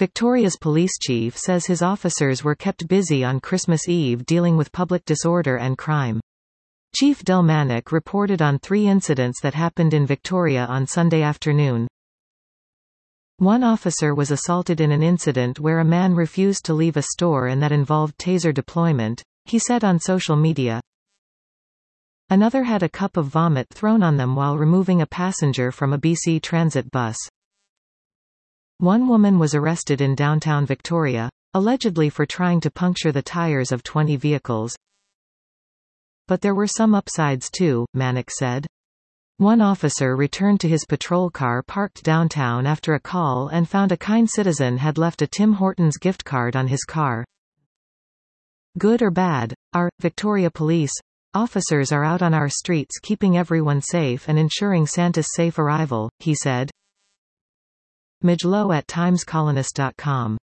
Victoria's police chief says his officers were kept busy on Christmas Eve dealing with public disorder and crime. Chief Del Manic reported on 3 incidents that happened in Victoria on Sunday afternoon. One officer was assaulted in an incident where a man refused to leave a store and that involved taser deployment, he said on social media. Another had a cup of vomit thrown on them while removing a passenger from a BC Transit bus. One woman was arrested in downtown Victoria, allegedly for trying to puncture the tires of 20 vehicles. But there were some upsides too, Manic said. One officer returned to his patrol car parked downtown after a call and found a kind citizen had left a Tim Hortons gift card on his car. Good or bad, our Victoria Police officers are out on our streets keeping everyone safe and ensuring Santa's safe arrival, he said. Midge Lowe at TimesColonist.com